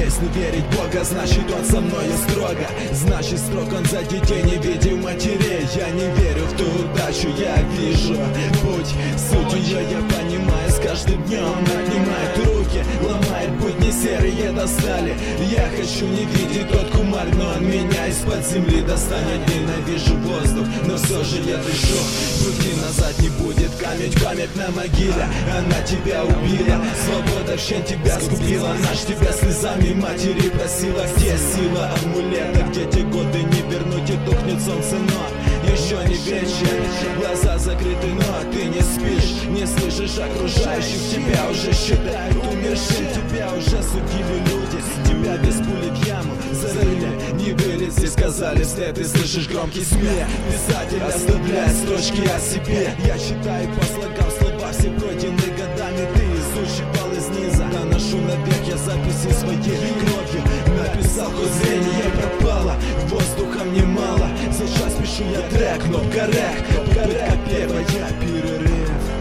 Если верить в Бога, значит он со мною строго. Значит строг он за детей, не видел матерей. Я не верю в ту удачу, я вижу путь. Суть ее я понимаю, с каждым днем отнимает руки, ломает будни серые достали. Я хочу не видеть тот кумар, но он меня из-под земли достанет. Ненавижу воздух, но все же я дышу. Пути назад не будет, память на могиле. Она тебя убила, свобода в щен тебя сгубила. Наш тебя слезами матери просила. Где сила амулета, где те годы не вернуть, и тухнет солнце, но еще не вечер. Глаза закрыты, но ты не спишь, не слышишь окружающих. Тебя уже считают умершим, тебя уже судили люди. Тебя без пули в яму зарыли, не вылез и сказали вслед. Ты слышишь громкий смех, писатель оставляет строчки о себе. Я читаю по слогам слова, все пройдены годами. Ты изучивал из низа, доношу навек я записи своей кровью. Написал, хоть зрение пропало, воздухом немало. Сейчас пишу я трек, кнопка рэк, попытка первая, перерыв.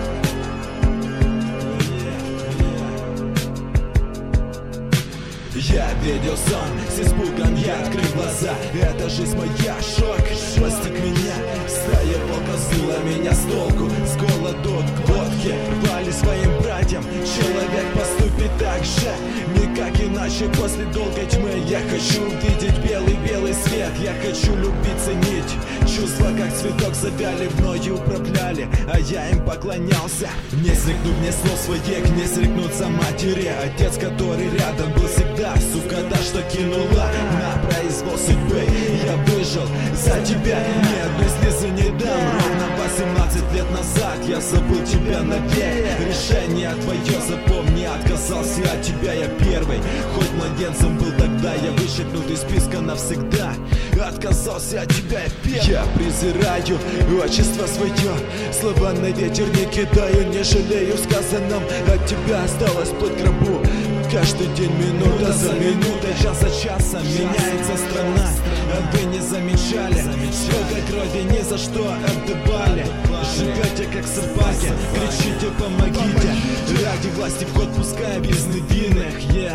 Я видел сон, с испугом я открыл глаза. Это жизнь моя, шок постиг меня. Стая волка сбила меня с толку. С голоду к водке рвали своим братьям. Человек поступит так же, никак иначе после долгой тьмы. Я хочу увидеть белый-белый свет. Я хочу любить, ценить чувства, как цветок завяли, мною управляли, а я им поклонялся. Не срекнув мне слов своих, не срекнуться матери. Отец, который рядом был всегда, сука, та, что кинула на произвол судьбы. Я выжил за тебя, ни одной слезы не дам. Ровно 18 лет назад я забыл тебя навек. Решение твое запомни, отказался от тебя я первый. Хоть младенцем был тогда, я вычеркнут из списка навсегда. Отказался от тебя я первый. Я презираю отчество свое, слова на ветер не кидаю, не жалею в сказанном. От тебя осталось плоть в гробу. Каждый день минута за минутой, час за часом меняется страна. А вы не замечали, сколько крови ни за что отдавали. Живете как собаки, кричите помогите. Ради власти в ход пускай без невинных.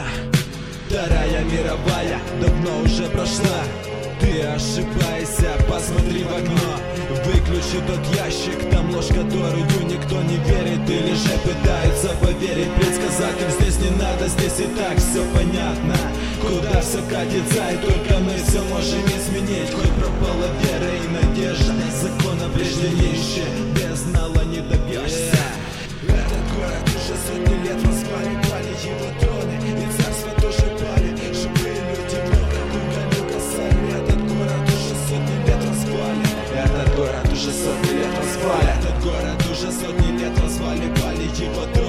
Вторая мировая давно уже прошла. Ты ошибаешься, посмотри в окно. Выключи тот ящик, там ложь, которую никто не верит. Или же пытаются поверить предсказателям. Здесь не надо, здесь и так все понятно. Куда все катится, и только мы все можем изменить. Хоть пропала вера и надежда, закона прежде нищие, без нала не добьешься. Этот город уже сотни лет распали, пали его троны, и царства тоже пали. Живые люди много уголю касали. Этот город уже сотни лет распали. Этот город уже сотни лет распали. Этот город уже сотни лет распали, пали его троны.